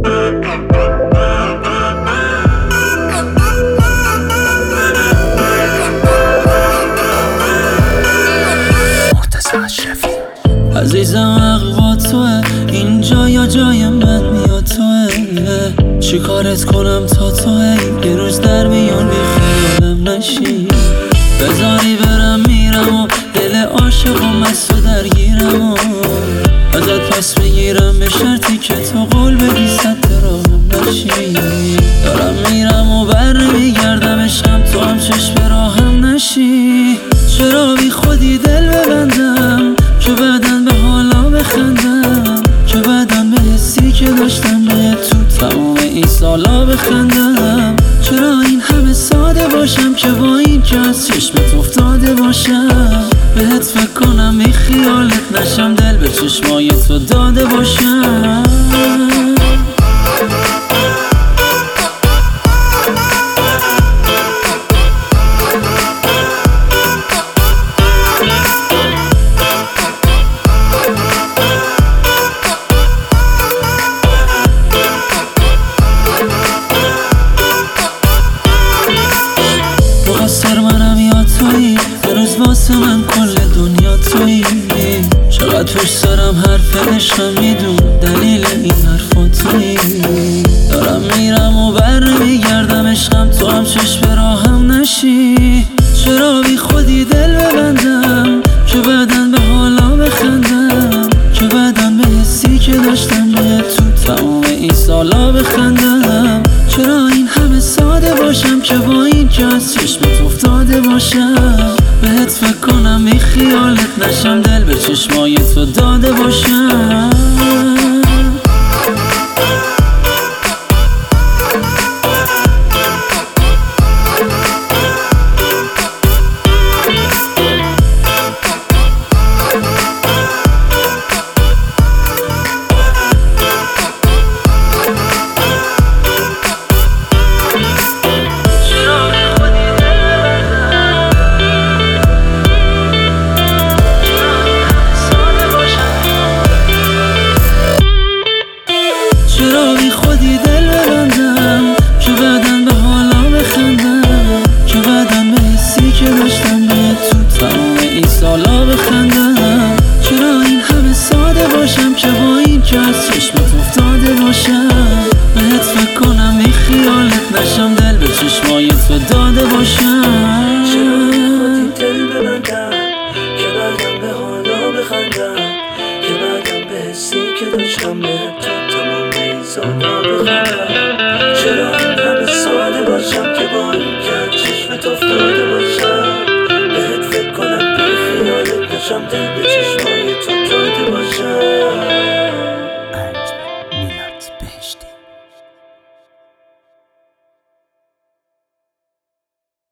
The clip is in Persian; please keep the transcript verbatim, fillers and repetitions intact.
عزیزم حق با توه، اینجا یا جای من میاد توه. چی کارت کنم تا توه یه روز در میون بی خیالم نشی. بذاری برم میرم و دل عاشقم مست و درگیرم و ازت پس بگیرم به شرطی که تو قول بدی صد راهم نشی. دارم میرم و بر نمیگردم عشقم تو هم چشم راهم نشی. چرا بی خودی دل ببندم که بعدن به حالا بخندم، که بعدن به حسی که داشتم به تو تمام این سالا بخندم. چرا این همه ساده باشم که با این که از چشمت افتاده باشم. بهت فکر کنم بی خیالت نشم، دل به چشمای تو داده باشم. مقصر منم یا تویی، هنوز واسه من کل دنیا تویی. چقدر پشت سرم حرف عشقم میدون دلیل این حرفا تویی. دارم میرم و بر نمیگردم عشقم تو هم چشم راهم نشی. چرا بی خودی دل ببندم که بعدن به حالا بخندم، که بعدن به حسی که داشتم به تو تمام این سالا بخندم. چرا این همه ساده باشم که با این که از چشمت افتاده باشم. بهت فکر کنم بی خیالت نشم، دل به چشمای تو داده باشم. چرا بی خودی دل ببندم که بعدن به حالا بخندم، که بعدن به حسی که داشتم به تو تمام این سالا بخندم. چرا این همه ساده باشم که با این که از چشمت افتاده باشم. بهت فکر کنم بی خیالت نشم، دل به چشمای تو داده باشم. چرا بی خودی دل ببندم که بعدن به حالا بخندم، که بعدن به حسی که داشتم به تو تمام این سالا بخندم. چرا این همه ساده باشم که با این که چشمت افتاده باشم. بهت فکر کنم بی خیالت نشم، دل به چشمای تو داده باشم.